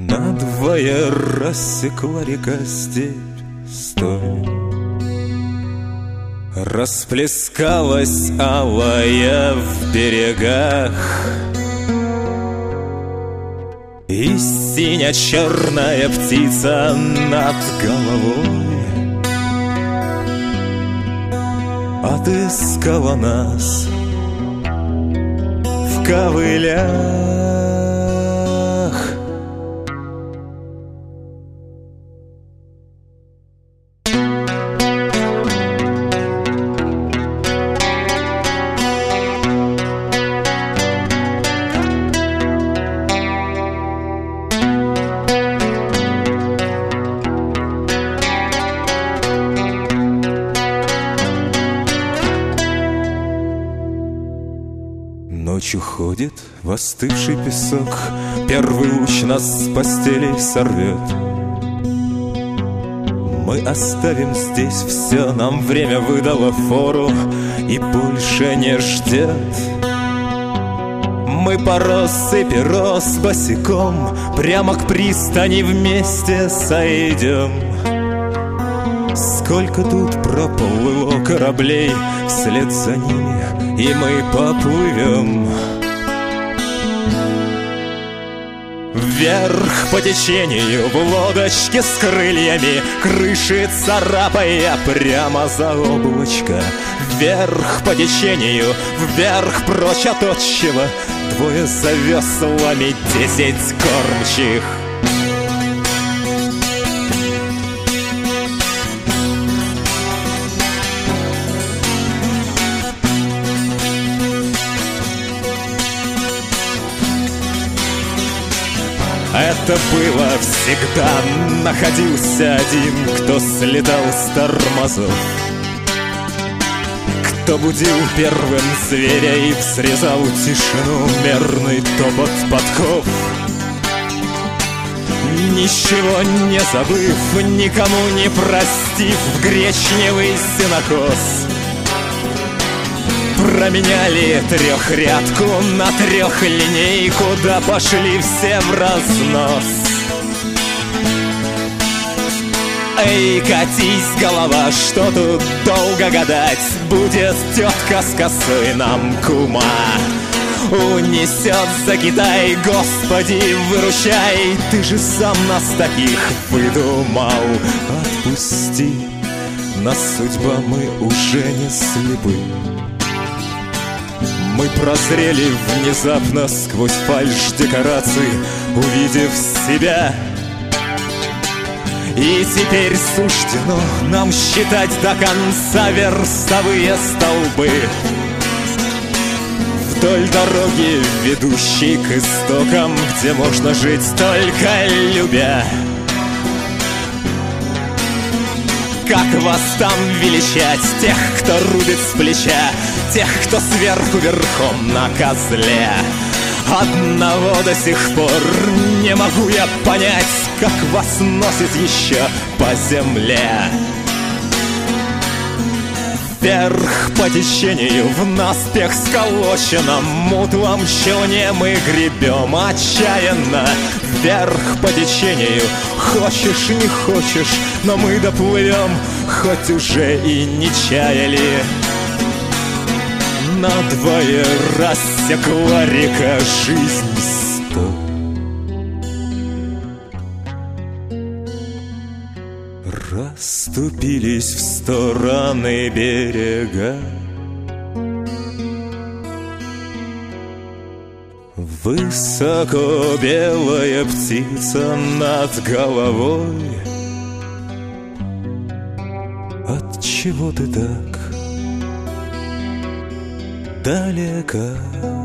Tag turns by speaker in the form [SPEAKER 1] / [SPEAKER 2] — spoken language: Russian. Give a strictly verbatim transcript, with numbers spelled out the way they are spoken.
[SPEAKER 1] Надвое рассекла река степь столь, расплескалась алая в берегах, и синя-черная птица над головой отыскала нас в ковылях. Ночью ходит в остывший песок, первый луч нас с постелей сорвет. Мы оставим здесь все, нам время выдало фору и больше не ждет. Мы по россыпи рос босиком прямо к пристани вместе сойдем. Сколько тут проплыло кораблей, вслед за ними и мы поплывем. Вверх по течению в лодочке с крыльями, крыши царапая прямо за облачко. Вверх по течению, вверх прочь от отчего, двое за веслами, десять кормчих. Это было всегда, находился один, кто слетал с тормозов, кто будил первым зверя и срезал тишину мерный топот подков. Ничего не забыв, никому не простив, гречневый сенокос променяли трехрядку на трехлинейку, да пошли все в разнос. Эй, катись, голова, что тут долго гадать, будет тетка с косой нам кума. Унесет за Китай, Господи, выручай, ты же сам нас таких выдумал. Отпусти, нас судьба, мы уже не слепы. Мы прозрели внезапно сквозь фальшь декораций, увидев себя. И теперь суждено нам считать до конца верстовые столбы вдоль дороги, ведущей к истокам, где можно жить только любя. Как вас там величать, тех, кто рубит с плеча, тех, кто сверху верхом на козле? Одного до сих пор не могу я понять, как вас носит еще по земле. Вверх по течению в наспех сколоченном мутлом челне мы гребем отчаянно. Вверх по течению, хочешь не хочешь, но мы доплывем, хоть уже и не чаяли. Надвое рассекла река жизнь сто. Расступились в стороны берега, высоко белая птица над головой. Отчего ты так далеко?